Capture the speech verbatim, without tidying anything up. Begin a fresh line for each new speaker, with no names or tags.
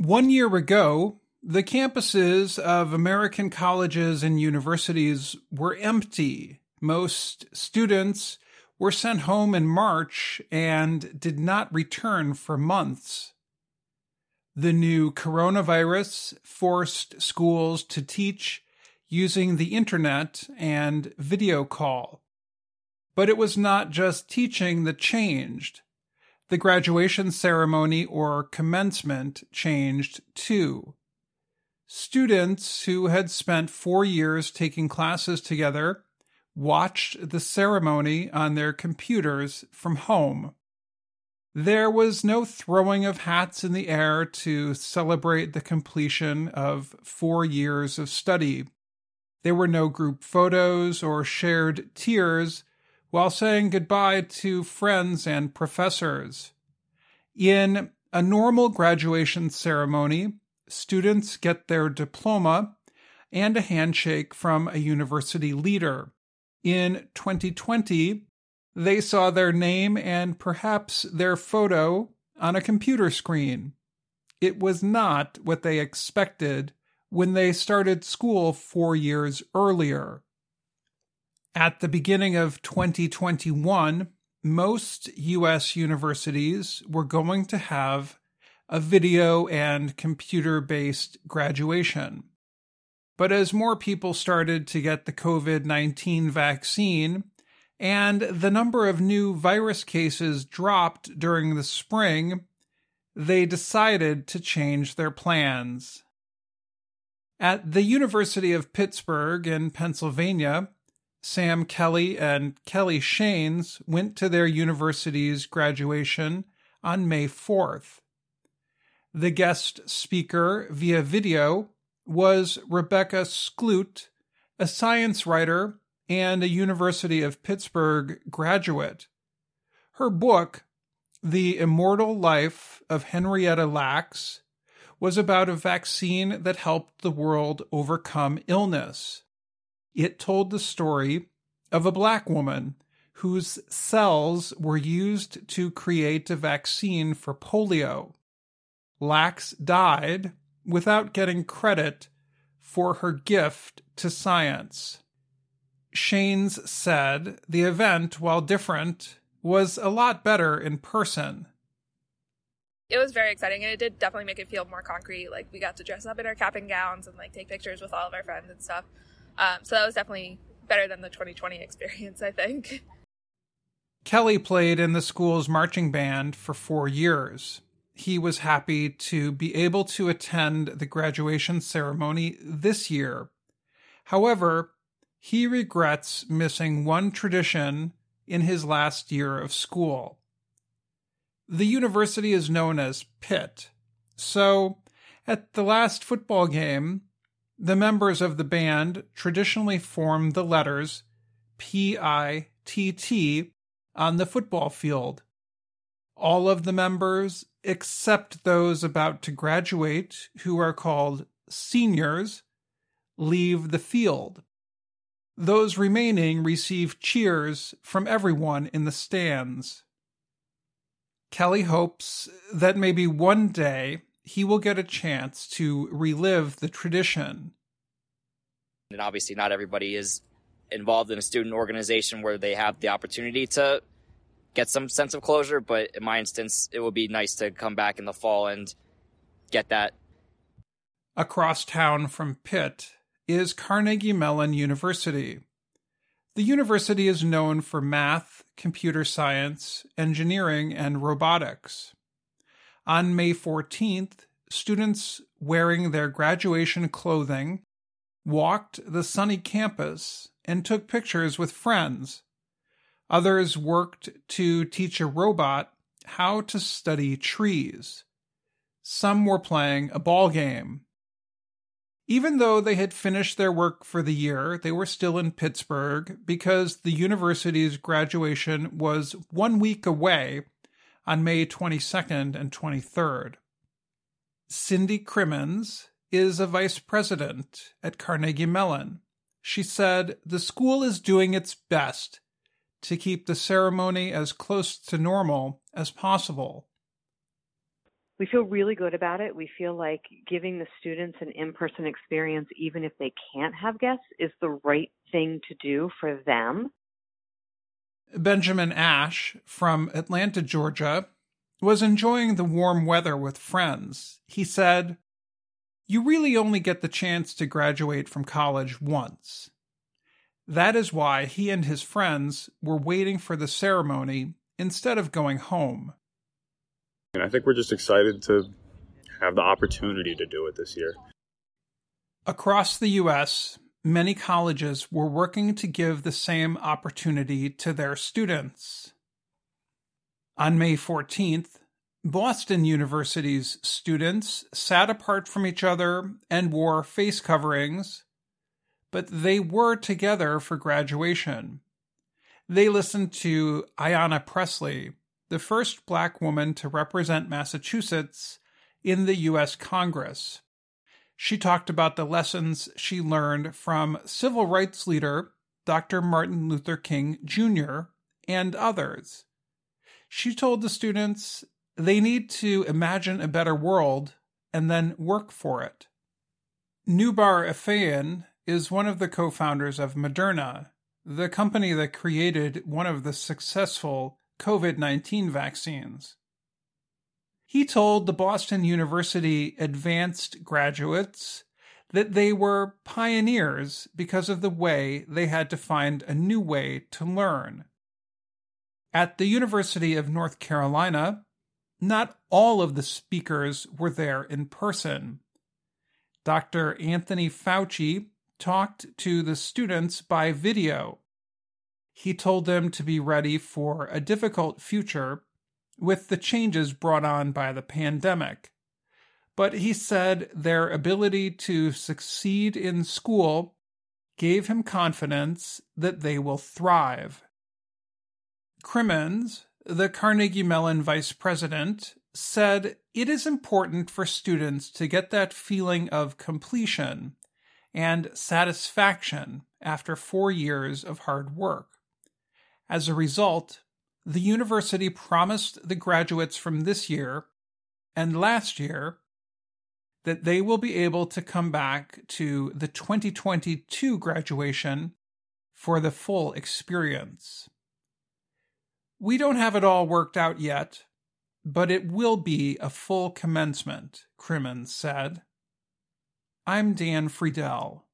One year ago, the campuses of American colleges and universities were empty. Most students were sent home in March and did not return for months. The new coronavirus forced schools to teach using the internet and video call. But it was not just teaching that changed. The graduation ceremony or commencement changed too. Students who had spent four years taking classes together watched the ceremony on their computers from home. There was no throwing of hats in the air to celebrate the completion of four years of study. There were no group photos or shared tears while saying goodbye to friends and professors. In a normal graduation ceremony, students get their diploma and a handshake from a university leader. In twenty twenty, they saw their name and perhaps their photo on a computer screen. It was not what they expected when they started school four years earlier. At the beginning of twenty twenty-one, most U S universities were going to have a video and computer-based graduation. But as more people started to get the covid nineteen vaccine and the number of new virus cases dropped during the spring, they decided to change their plans. At the University of Pittsburgh in Pennsylvania, Sam Kelly and Kelly Shanes went to their university's graduation on May fourth. The guest speaker via video was Rebecca Skloot, a science writer and a University of Pittsburgh graduate. Her book, The Immortal Life of Henrietta Lacks, was about a vaccine that helped the world overcome illness. It told the story of a Black woman whose cells were used to create a vaccine for polio. Lacks died without getting credit for her gift to science. Shanes said the event, while different, was a lot better in person.
It was very exciting, and it did definitely make it feel more concrete. Like, we got to dress up in our cap and gowns and like take pictures with all of our friends and stuff. Um, so that was definitely better than the twenty twenty experience, I think.
Kelly played in the school's marching band for four years. He was happy to be able to attend the graduation ceremony this year. However, he regrets missing one tradition in his last year of school. The university is known as Pitt, so at the last football game, the members of the band traditionally form the letters P I T T on the football field. All of the members, except those about to graduate, who are called seniors, leave the field. Those remaining receive cheers from everyone in the stands. Kelly hopes that maybe one day he will get a chance to relive the tradition.
And obviously not everybody is involved in a student organization where they have the opportunity to get some sense of closure, but in my instance, it would be nice to come back in the fall and get that.
Across town from Pitt is Carnegie Mellon University. The university is known for math, computer science, engineering, and robotics. On May fourteenth, students wearing their graduation clothing walked the sunny campus and took pictures with friends. Others worked to teach a robot how to study trees. Some were playing a ball game. Even though they had finished their work for the year, they were still in Pittsburgh because the university's graduation was one week away on May twenty-second and twenty-third. Cindy Crimmins is a vice president at Carnegie Mellon. She said the school is doing its best to keep the ceremony as close to normal as possible.
We feel really good about it. We feel like giving the students an in-person experience, even if they can't have guests, is the right thing to do for them.
Benjamin Ash from Atlanta, Georgia, was enjoying the warm weather with friends. He said, "You really only get the chance to graduate from college once." That is why he and his friends were waiting for the ceremony instead of going home.
And I think we're just excited to have the opportunity to do it this year.
Across the U S, many colleges were working to give the same opportunity to their students. On May fourteenth, Boston University's students sat apart from each other and wore face coverings, but they were together for graduation. They listened to Ayanna Pressley, the first Black woman to represent Massachusetts in the U S Congress. She talked about the lessons she learned from civil rights leader Doctor Martin Luther King Junior and others. She told the students they need to imagine a better world and then work for it. Noubar Afeyan is one of the co-founders of Moderna, the company that created one of the successful COVID nineteen vaccines. He told the Boston University advanced graduates that they were pioneers because of the way they had to find a new way to learn. At the University of North Carolina, not all of the speakers were there in person. Doctor Anthony Fauci talked to the students by video. He told them to be ready for a difficult future with the changes brought on by the pandemic. But he said their ability to succeed in school gave him confidence that they will thrive. Crimmins, the Carnegie Mellon vice president, said it is important for students to get that feeling of completion and satisfaction after four years of hard work. As a result, the university promised the graduates from this year and last year that they will be able to come back to the twenty twenty-two graduation for the full experience. We don't have it all worked out yet, but it will be a full commencement, Crimmins said. I'm Dan Friedel.